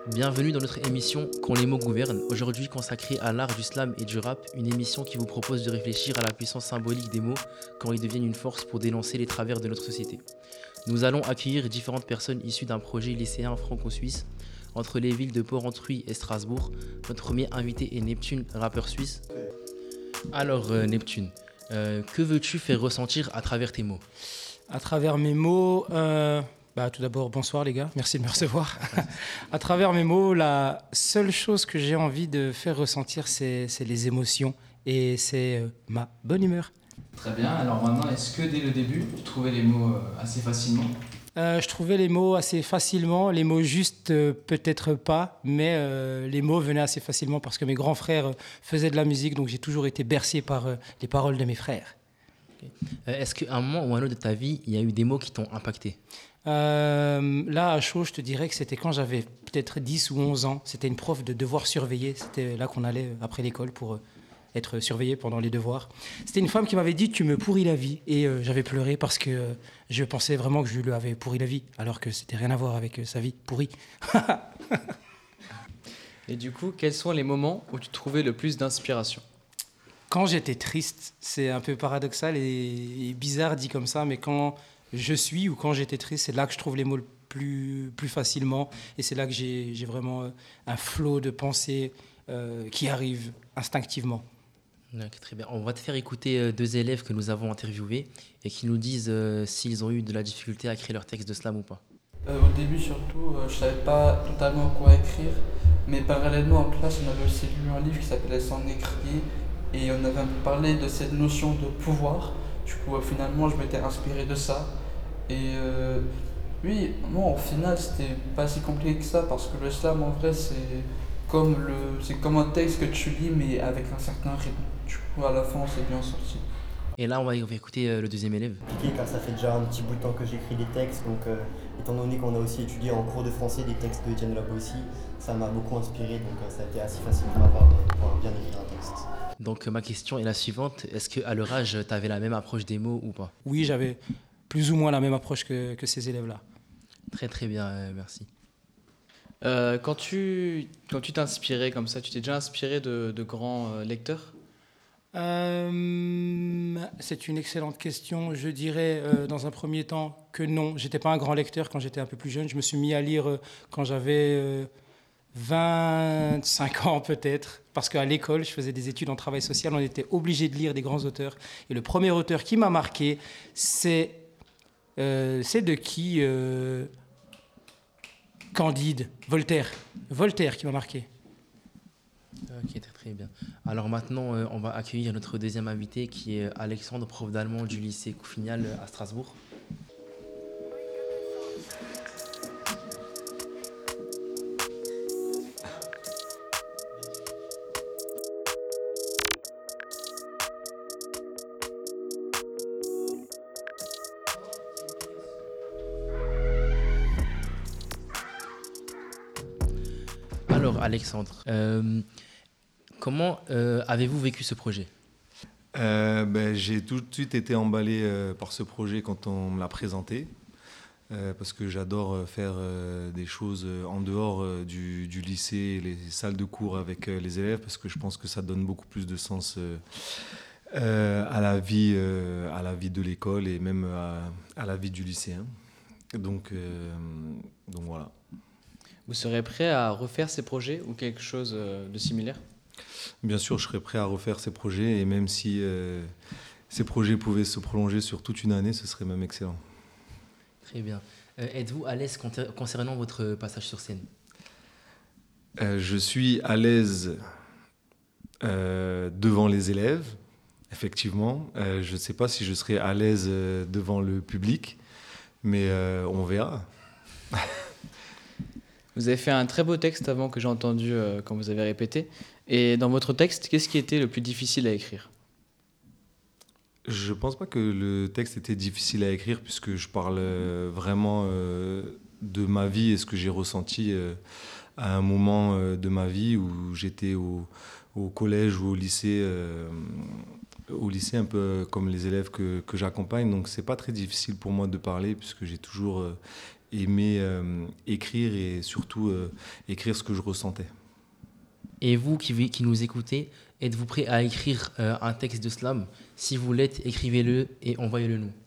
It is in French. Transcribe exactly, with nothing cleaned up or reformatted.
Bienvenue dans notre émission Quand les mots gouvernent, aujourd'hui consacrée à l'art du slam et du rap, une émission qui vous propose de réfléchir à la puissance symbolique des mots quand ils deviennent une force pour dénoncer les travers de notre société. Nous allons accueillir différentes personnes issues d'un projet lycéen franco-suisse entre les villes de Port-Entruy et Strasbourg. Notre premier invité est Neptune, rappeur suisse. Alors euh, Neptune, euh, que veux-tu faire ressentir à travers tes mots ? À travers mes mots, euh, bah, tout d'abord, bonsoir les gars, merci de me recevoir. À travers mes mots, la seule chose que j'ai envie de faire ressentir, c'est, c'est les émotions et c'est euh, ma bonne humeur. Très bien, alors maintenant, est-ce que dès le début, tu trouvais les mots euh, assez facilement ? Euh, je trouvais les mots assez facilement, les mots justes euh, peut-être pas, mais euh, les mots venaient assez facilement parce que mes grands frères euh, faisaient de la musique, donc j'ai toujours été bercé par euh, les paroles de mes frères. Okay. Euh, est-ce qu'à un moment ou un autre de ta vie, il y a eu des mots qui t'ont impacté ? Euh, là, à chaud, je te dirais que c'était quand j'avais peut-être dix ou onze ans. C'était une prof de devoirs surveillés. C'était là qu'on allait après l'école pour euh, être surveillé pendant les devoirs. C'était une femme qui m'avait dit « tu me pourris la vie ». Et euh, j'avais pleuré parce que euh, je pensais vraiment que je lui avais pourri la vie, alors que c'était rien à voir avec euh, sa vie pourrie. Et du coup, quels sont les moments où tu trouvais le plus d'inspiration ? Quand j'étais triste, c'est un peu paradoxal et, et bizarre dit comme ça, mais quand je suis ou quand j'étais triste, c'est là que je trouve les mots le plus, plus facilement et c'est là que j'ai, j'ai vraiment un flot de pensées euh, qui arrive instinctivement. Okay, très bien. On va te faire écouter euh, deux élèves que nous avons interviewés et qui nous disent euh, s'ils ont eu de la difficulté à écrire leur texte de slam ou pas. Euh, au début surtout, euh, je ne savais pas totalement quoi écrire, mais parallèlement en classe, on avait aussi lu un livre qui s'appelait S'en écrier et on avait un peu parlé de cette notion de pouvoir. Du coup, euh, finalement, je m'étais inspiré de ça. Et euh, oui, moi, au final, c'était pas si compliqué que ça parce que le slam, en vrai, c'est comme, le, c'est comme un texte que tu lis, mais avec un certain rythme. Du coup, à la fin, on s'est bien sorti. Et là, on va, on va écouter euh, le deuxième élève. Compliqué car ça fait déjà un petit bout de temps que j'écris des textes, donc euh, étant donné qu'on a aussi étudié en cours de français des textes de Etienne Labossi, ça m'a beaucoup inspiré, donc euh, ça a été assez facile pour ma part de pouvoir bien écrire un texte. Donc, euh, ma question est la suivante. Est-ce qu'à leur âge, tu avais la même approche des mots ou pas ? Oui, j'avais plus ou moins la même approche que, que ces élèves-là. Très, très bien, euh, merci. Euh, quand tu quand tu t'inspirais comme ça, tu t'es déjà inspiré de, de grands euh, lecteurs ? Euh, c'est une excellente question. Je dirais euh, dans un premier temps que non. J'étais pas un grand lecteur quand j'étais un peu plus jeune. Je me suis mis à lire euh, quand j'avais euh, vingt-cinq ans peut-être, parce qu'à l'école, je faisais des études en travail social. On était obligé de lire des grands auteurs. Et le premier auteur qui m'a marqué, c'est euh, c'est de qui euh, Candide, Voltaire. Voltaire qui m'a marqué. Ok, très, très bien. Alors maintenant, euh, on va accueillir notre deuxième invité qui est Alexandre, prof d'allemand du lycée Couffignal à Strasbourg. Alors Alexandre, euh, comment euh, avez-vous vécu ce projet ? euh, ben, J'ai tout de suite été emballé euh, par ce projet quand on me l'a présenté, euh, parce que j'adore faire euh, des choses en dehors euh, du, du lycée, les salles de cours avec euh, les élèves, parce que je pense que ça donne beaucoup plus de sens euh, euh, à la vie, euh, à la vie de l'école et même à, à la vie du lycéen. Donc, euh, donc voilà. Vous serez prêt à refaire ces projets ou quelque chose de similaire ? Bien sûr, je serais prêt à refaire ces projets et même si euh, ces projets pouvaient se prolonger sur toute une année, ce serait même excellent. Très bien. Euh, êtes-vous à l'aise concernant votre passage sur scène ? euh, Je suis à l'aise euh, devant les élèves, effectivement. Euh, je ne sais pas si je serai à l'aise euh, devant le public, mais euh, on verra. Vous avez fait un très beau texte avant que j'ai entendu euh, quand vous avez répété. Et dans votre texte, qu'est-ce qui était le plus difficile à écrire ? Je ne pense pas que le texte était difficile à écrire puisque je parle euh, vraiment euh, de ma vie et ce que j'ai ressenti euh, à un moment euh, de ma vie où j'étais au, au collège ou au lycée, euh, au lycée un peu comme les élèves que, que j'accompagne. Donc c'est pas très difficile pour moi de parler puisque j'ai toujours euh, aimé euh, écrire et surtout euh, écrire ce que je ressentais. Et vous qui, qui nous écoutez, êtes-vous prêt à écrire euh, un texte de slam? Si vous l'êtes, écrivez-le et envoyez-le nous.